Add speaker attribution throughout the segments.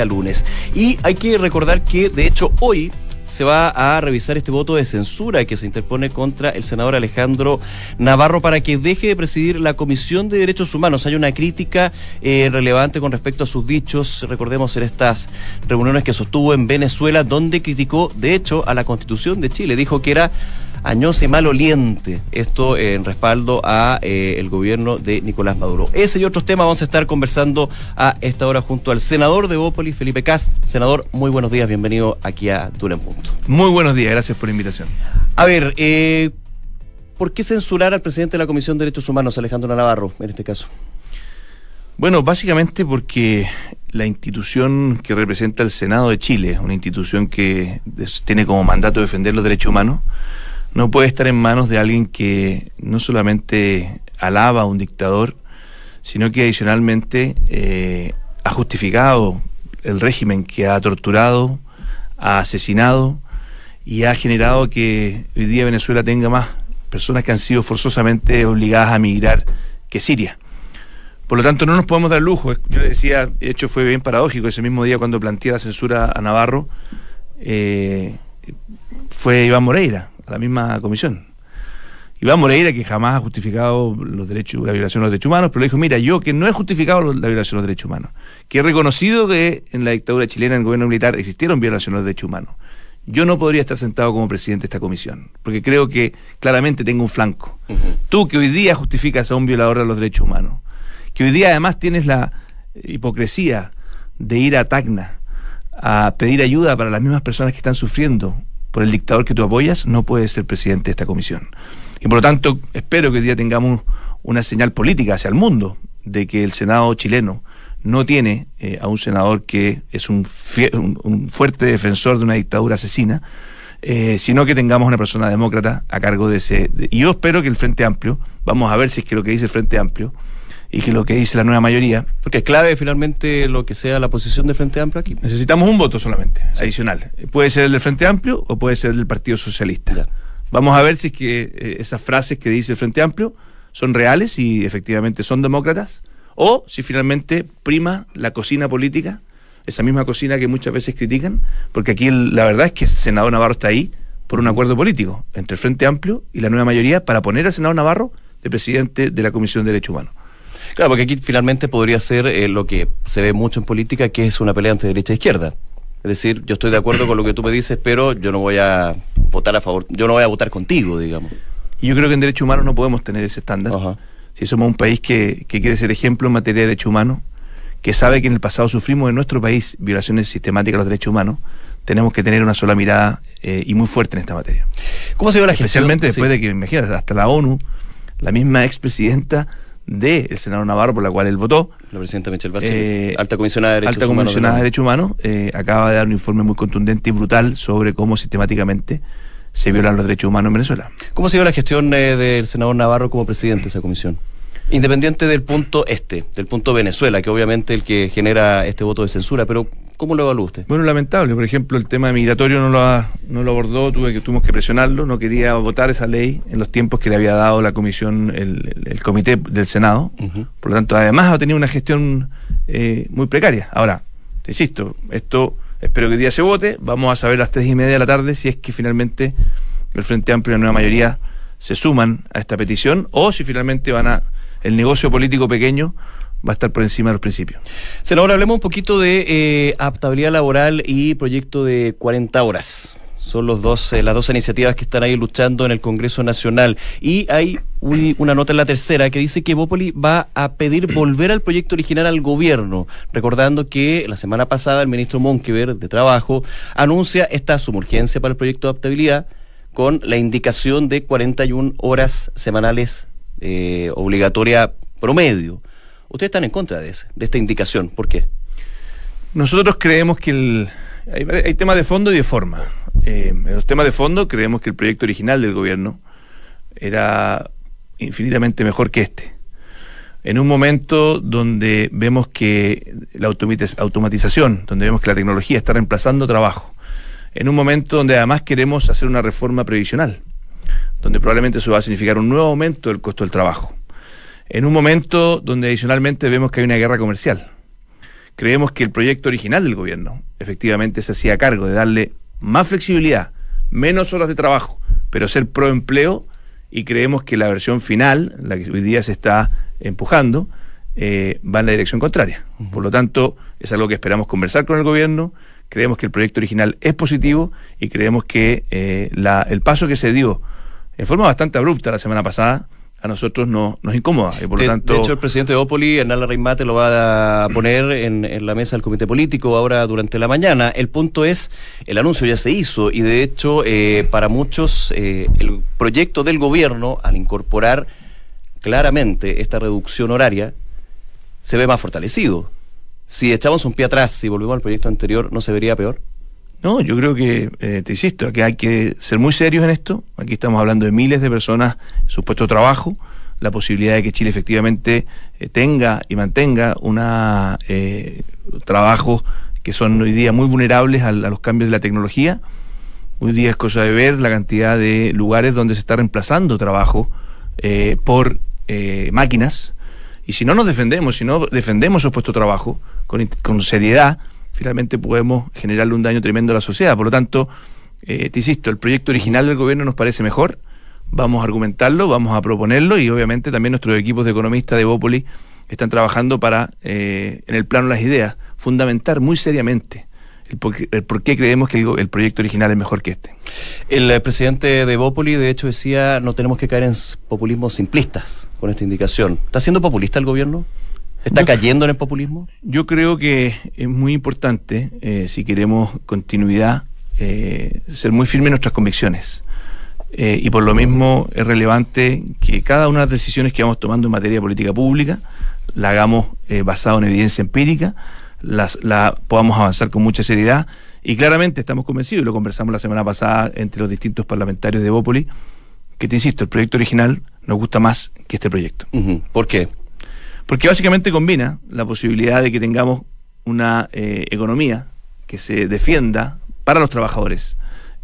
Speaker 1: lunes. Y hay que recordar que, de hecho, hoy se va a revisar este voto de censura que se interpone contra el senador Alejandro Navarro para que deje de presidir la Comisión de Derechos Humanos. Hay una crítica relevante con respecto a sus dichos, recordemos, en estas reuniones que sostuvo en Venezuela, donde criticó, de hecho, a la Constitución de Chile. Dijo que era añosa y maloliente, esto en respaldo a el gobierno de Nicolás Maduro. Ese y otros temas vamos a estar conversando a esta hora junto al senador de Bópoli, Felipe Kast. Senador, muy buenos días, bienvenido aquí a Duna en Punto.
Speaker 2: Muy buenos días, gracias por la invitación.
Speaker 1: A ver, ¿por qué censurar al presidente de la Comisión de Derechos Humanos, Alejandro Navarro, en este caso?
Speaker 2: Bueno, básicamente porque la institución que representa el Senado de Chile, una institución que tiene como mandato defender los derechos humanos, no puede estar en manos de alguien que no solamente alaba a un dictador, sino que adicionalmente ha justificado el régimen que ha torturado, ha asesinado y ha generado que hoy día Venezuela tenga más personas que han sido forzosamente obligadas a emigrar que Siria. Por lo tanto, no nos podemos dar lujo. Yo decía, de hecho fue bien paradójico, ese mismo día cuando planteé la censura a Navarro, fue Iván Moreira a la misma comisión. Iván Moreira, que jamás ha justificado la violación de los derechos humanos, pero le dijo, mira, yo que no he justificado la violación de los derechos humanos, que he reconocido que en la dictadura chilena, en el gobierno militar, existieron violaciones de los derechos humanos, yo no podría estar sentado como presidente de esta comisión, porque creo que claramente tengo un flanco. Tú que hoy día justificas a un violador de los derechos humanos, que hoy día además tienes la hipocresía de ir a Tacna a pedir ayuda para las mismas personas que están sufriendo por el dictador que tú apoyas, no puedes ser presidente de esta comisión. Y por lo tanto, espero que hoy día tengamos una señal política hacia el mundo de que el Senado chileno no tiene a un senador que es un fuerte defensor de una dictadura asesina, sino que tengamos una persona demócrata a cargo de ese... y yo espero que el Frente Amplio, vamos a ver si es que lo que dice el Frente Amplio y que lo que dice la nueva mayoría...
Speaker 1: Porque es clave finalmente lo que sea la posición del Frente Amplio aquí.
Speaker 2: Necesitamos un voto solamente, sí, adicional. Puede ser el del Frente Amplio o puede ser el del Partido Socialista. Ya. Vamos a ver si es que esas frases que dice el Frente Amplio son reales y efectivamente son demócratas, o si finalmente prima la cocina política, esa misma cocina que muchas veces critican, porque aquí la verdad es que el senador Navarro está ahí por un acuerdo político entre el Frente Amplio y la nueva mayoría para poner al senador Navarro de presidente de la Comisión de Derechos Humanos.
Speaker 1: Claro, porque aquí finalmente podría ser lo que se ve mucho en política, que es una pelea entre derecha e izquierda. Es decir, yo estoy de acuerdo con lo que tú me dices, pero yo no voy a votar a favor, yo no voy a votar contigo, digamos.
Speaker 2: Y yo creo que en derechos humanos no podemos tener ese estándar.
Speaker 1: Ajá.
Speaker 2: Si somos un país que quiere ser ejemplo en materia de derechos humanos, que sabe que en el pasado sufrimos en nuestro país violaciones sistemáticas de los derechos humanos, tenemos que tener una sola mirada y muy fuerte en esta materia.
Speaker 1: ¿Cómo se dio la gestión?
Speaker 2: Especialmente después de que, imagínate, hasta la ONU, la misma expresidenta del senador Navarro, por la cual él votó,
Speaker 1: la presidenta Michelle Bachelet, alta comisionada de Derechos
Speaker 2: Humanos, acaba de dar un informe muy contundente y brutal sobre cómo sistemáticamente se violan los derechos humanos en Venezuela.
Speaker 1: ¿Cómo se dio la gestión del senador Navarro como presidente de esa comisión? Independiente del punto del punto Venezuela, que obviamente es el que genera este voto de censura, pero ¿cómo lo evalúa usted?
Speaker 2: Bueno, lamentable. Por ejemplo, el tema migratorio no lo abordó, tuvimos que presionarlo, no quería votar esa ley en los tiempos que le había dado la comisión, el comité del Senado. Por lo tanto, además ha tenido una gestión muy precaria. Ahora, te insisto, esto espero que hoy día se vote, vamos a saber a las 3:30 de la tarde si es que finalmente el Frente Amplio y la nueva mayoría se suman a esta petición o si finalmente el negocio político pequeño va a estar por encima de los principios.
Speaker 1: Senador, hablemos un poquito de adaptabilidad laboral y proyecto de 40 horas. Son las dos iniciativas que están ahí luchando en el Congreso Nacional. Y hay una nota en la tercera que dice que Bópoli va a pedir volver al proyecto original al gobierno, recordando que la semana pasada el ministro Monkever de Trabajo anuncia esta sumurgencia para el proyecto de adaptabilidad con la indicación de 41 horas semanales obligatoria promedio. Ustedes están en contra de esta indicación. ¿Por qué?
Speaker 2: Nosotros creemos que hay temas de fondo y de forma. En los temas de fondo creemos que el proyecto original del gobierno era infinitamente mejor que este. En un momento donde vemos que la automatización, donde vemos que la tecnología está reemplazando trabajo, en un momento donde además queremos hacer una reforma previsional, donde probablemente eso va a significar un nuevo aumento del costo del trabajo, en un momento donde adicionalmente vemos que hay una guerra comercial, Creemos que el proyecto original del gobierno efectivamente se hacía cargo de darle más flexibilidad, menos horas de trabajo, pero ser pro empleo, y creemos que la versión final, la que hoy día se está empujando, va en la dirección contraria. Por lo tanto, es algo que esperamos conversar con el gobierno. Creemos que el proyecto original es positivo y creemos que el paso que se dio en forma bastante abrupta la semana pasada a nosotros nos incomoda. Y por lo tanto,
Speaker 1: de hecho, el presidente de Bópoli, Hernán Larraín-Mate, lo va a poner en la mesa del comité político ahora durante la mañana. El punto es, el anuncio ya se hizo y de hecho para muchos el proyecto del gobierno, al incorporar claramente esta reducción horaria, se ve más fortalecido. Si echamos un pie atrás, si volvemos al proyecto anterior, ¿no se vería peor?
Speaker 2: No, yo creo que, te insisto, que hay que ser muy serios en esto. Aquí estamos hablando de miles de personas en su puesto de trabajo, la posibilidad de que Chile efectivamente tenga y mantenga trabajos que son hoy día muy vulnerables a los cambios de la tecnología. Hoy día es cosa de ver la cantidad de lugares donde se está reemplazando trabajo por máquinas, y si no nos defendemos, si no defendemos esos puestos de trabajo con seriedad, finalmente podemos generarle un daño tremendo a la sociedad. Por lo tanto, te insisto, el proyecto original del gobierno nos parece mejor. Vamos a argumentarlo, vamos a proponerlo, y obviamente también nuestros equipos de economistas de Bópoli están trabajando para, en el plano de las ideas, fundamentar muy seriamente el por qué creemos que el proyecto original es mejor que este.
Speaker 1: El presidente de Bópoli, de hecho, decía, no tenemos que caer en populismos simplistas con esta indicación. ¿Está siendo populista el gobierno? ¿Está cayendo en el populismo?
Speaker 2: Yo creo que es muy importante, si queremos continuidad, ser muy firmes en nuestras convicciones. Y por lo mismo es relevante que cada una de las decisiones que vamos tomando en materia de política pública la hagamos basado en evidencia empírica, la podamos avanzar con mucha seriedad, y claramente estamos convencidos, y lo conversamos la semana pasada entre los distintos parlamentarios de Bópoli, que, te insisto, el proyecto original nos gusta más que este proyecto.
Speaker 1: ¿Por qué?
Speaker 2: Porque básicamente combina la posibilidad de que tengamos una economía que se defienda para los trabajadores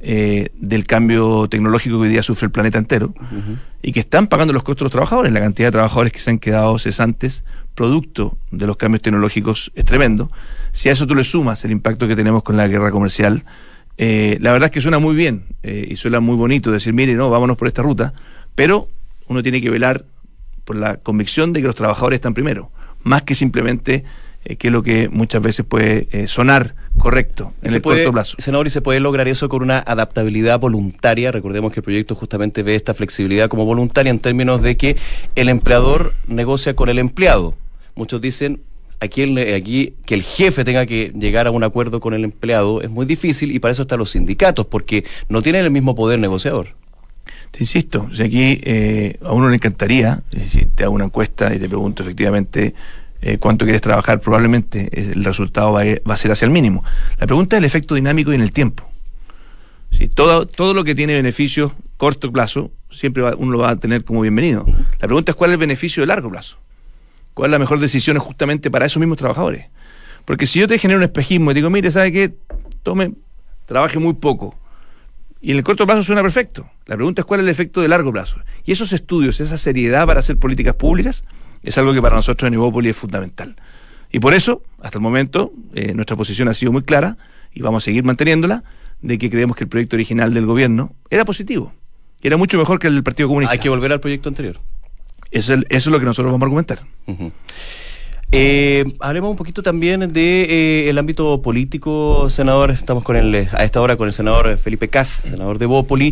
Speaker 2: del cambio tecnológico que hoy día sufre el planeta entero, y que están pagando los costos de los trabajadores. La cantidad de trabajadores que se han quedado cesantes producto de los cambios tecnológicos es tremendo. Si a eso tú le sumas el impacto que tenemos con la guerra comercial, la verdad es que suena muy bien y suena muy bonito decir, mire, no, vámonos por esta ruta, pero uno tiene que velar por la convicción de que los trabajadores están primero, más que simplemente que es lo que muchas veces puede sonar correcto en el corto plazo.
Speaker 1: Senador, ¿y se puede lograr eso con una adaptabilidad voluntaria? Recordemos que el proyecto justamente ve esta flexibilidad como voluntaria en términos de que el empleador negocia con el empleado. Muchos dicen, aquí que el jefe tenga que llegar a un acuerdo con el empleado es muy difícil, y para eso están los sindicatos, porque no tienen el mismo poder negociador.
Speaker 2: Te insisto, si aquí a uno le encantaría, si te hago una encuesta y te pregunto efectivamente cuánto quieres trabajar, probablemente el resultado va a ser hacia el mínimo. La pregunta es el efecto dinámico y en el tiempo. ¿Sí? Todo lo que tiene beneficios corto plazo, siempre uno lo va a tener como bienvenido. La pregunta es cuál es el beneficio de largo plazo. ¿Cuál es la mejor decisión justamente para esos mismos trabajadores? Porque si yo te genero un espejismo y te digo, mire, ¿sabe qué? Trabaje muy poco, y en el corto plazo suena perfecto. La pregunta es cuál es el efecto de largo plazo. Y esos estudios, esa seriedad para hacer políticas públicas, es algo que para nosotros en Bópoli es fundamental. Y por eso, hasta el momento, nuestra posición ha sido muy clara, y vamos a seguir manteniéndola, de que creemos que el proyecto original del gobierno era positivo, que era mucho mejor que el del Partido Comunista.
Speaker 1: Hay que volver al proyecto anterior.
Speaker 2: Eso es lo que nosotros vamos a argumentar.
Speaker 1: Hablemos un poquito también de el ámbito político, senador. Estamos a esta hora con el senador Felipe Kast, senador de Bópoli.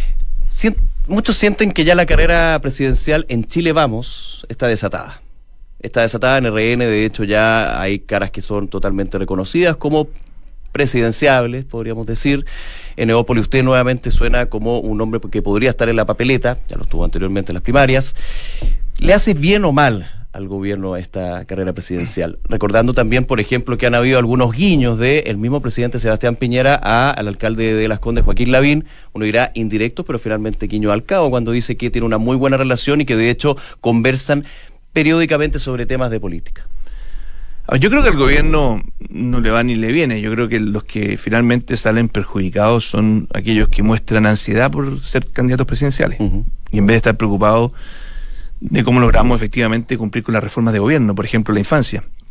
Speaker 1: Muchos sienten que ya la carrera presidencial en Chile Vamos está desatada. Está desatada en RN, de hecho ya hay caras que son totalmente reconocidas como presidenciables, podríamos decir. En Bópoli usted nuevamente suena como un hombre que podría estar en la papeleta, ya lo estuvo anteriormente en las primarias. ¿Le hace bien o mal al gobierno esta carrera presidencial? Recordando también, por ejemplo, que han habido algunos guiños del mismo presidente Sebastián Piñera al alcalde de Las Condes, Joaquín Lavín. Uno dirá indirecto, pero finalmente guiño al cabo, cuando dice que tiene una muy buena relación y que de hecho conversan periódicamente sobre temas de política.
Speaker 2: Yo creo que al gobierno no le va ni le viene. Yo creo que los que finalmente salen perjudicados son aquellos que muestran ansiedad por ser candidatos presidenciales. Y en vez de estar preocupados de cómo logramos efectivamente cumplir con las reformas de gobierno, por ejemplo, la infancia.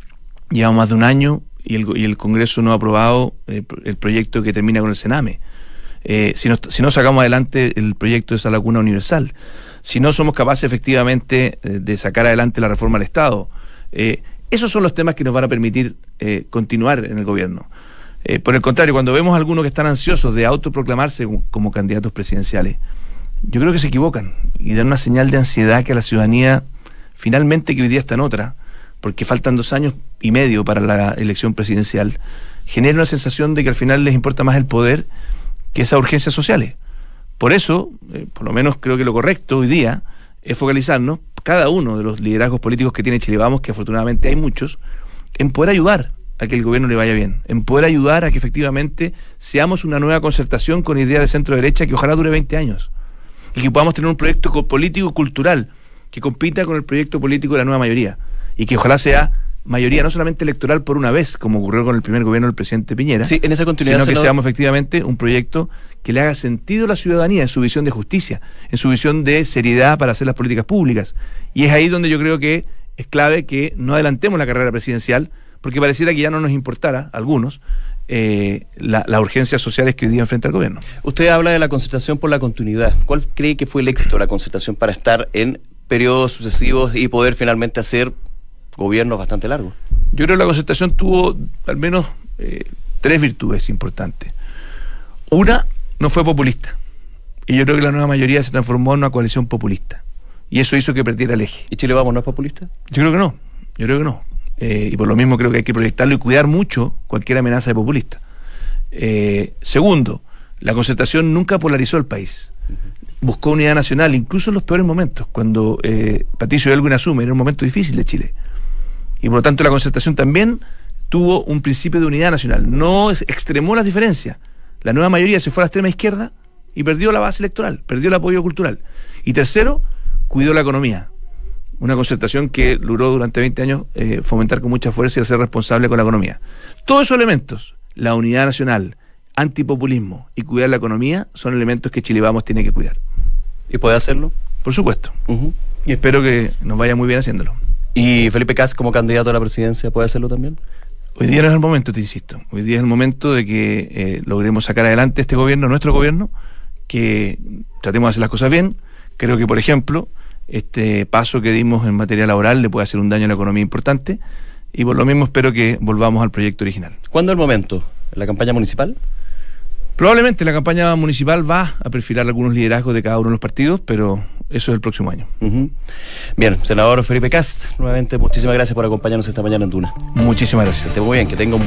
Speaker 2: Llevamos más de un año y el Congreso no ha aprobado el proyecto que termina con el Sename. Si no sacamos adelante el proyecto de esa laguna universal, si no somos capaces efectivamente de sacar adelante la reforma al Estado, esos son los temas que nos van a permitir continuar en el gobierno. Por el contrario, cuando vemos a algunos que están ansiosos de autoproclamarse como candidatos presidenciales, yo creo que se equivocan y dan una señal de ansiedad que a la ciudadanía, finalmente, que hoy día está en otra, porque faltan 2 años y medio para la elección presidencial, genera una sensación de que al final les importa más el poder que esas urgencias sociales. Por eso, por lo menos creo que lo correcto hoy día es focalizarnos, cada uno de los liderazgos políticos que tiene Chile Vamos, que afortunadamente hay muchos, en poder ayudar a que el gobierno le vaya bien, en poder ayudar a que efectivamente seamos una nueva concertación con ideas de centro derecha que ojalá dure 20 años y que podamos tener un proyecto político cultural que compita con el proyecto político de la nueva mayoría y que ojalá sea mayoría no solamente electoral por una vez, como ocurrió con el primer gobierno del presidente Piñera,
Speaker 1: sí, en esa continuidad,
Speaker 2: sino que seamos efectivamente un proyecto que le haga sentido a la ciudadanía en su visión de justicia, en su visión de seriedad para hacer las políticas públicas. Y es ahí donde yo creo que es clave que no adelantemos la carrera presidencial, porque pareciera que ya no nos importara, a algunos, las urgencias sociales que hoy día enfrenta el gobierno.
Speaker 1: Usted habla de la concertación por la continuidad. ¿Cuál cree que fue el éxito de la concertación para estar en periodos sucesivos y poder finalmente hacer gobiernos bastante largos?
Speaker 2: Yo creo que la concertación tuvo al menos 3 virtudes importantes. Una, no fue populista. Y yo creo que la nueva mayoría se transformó en una coalición populista. Y eso hizo que perdiera el eje.
Speaker 1: ¿Y Chile Vamos no es populista?
Speaker 2: Yo creo que no. Y por lo mismo creo que hay que proyectarlo y cuidar mucho cualquier amenaza de populista. Segundo, la concertación nunca polarizó el país. Buscó unidad nacional, incluso en los peores momentos. Cuando Patricio Aylwin asume, era un momento difícil de Chile. Y por lo tanto la concertación también tuvo un principio de unidad nacional. No extremó las diferencias. La nueva mayoría se fue a la extrema izquierda y perdió la base electoral, perdió el apoyo cultural. Y tercero, cuidó la economía. Una concertación que logró durante 20 años fomentar con mucha fuerza y ser responsable con la economía. Todos esos elementos, la unidad nacional, antipopulismo y cuidar la economía, son elementos que Chile Vamos tiene que cuidar.
Speaker 1: ¿Y puede hacerlo?
Speaker 2: Por supuesto. Y espero que nos vaya muy bien haciéndolo.
Speaker 1: ¿Y Felipe Kast como candidato a la presidencia puede hacerlo también?
Speaker 2: Hoy día no es el momento, te insisto. Hoy día es el momento de que logremos sacar adelante este gobierno, nuestro gobierno, que tratemos de hacer las cosas bien. Creo que, por ejemplo, este paso que dimos en materia laboral le puede hacer un daño a la economía importante y por lo mismo espero que volvamos al proyecto original.
Speaker 1: ¿Cuándo es el momento? ¿En la campaña municipal?
Speaker 2: Probablemente la campaña municipal va a perfilar algunos liderazgos de cada uno de los partidos, pero eso es el próximo año.
Speaker 1: Bien, senador Felipe Kast, nuevamente muchísimas gracias por acompañarnos esta mañana en Duna.
Speaker 2: Muchísimas gracias.
Speaker 1: Que esté muy bien, que tenga un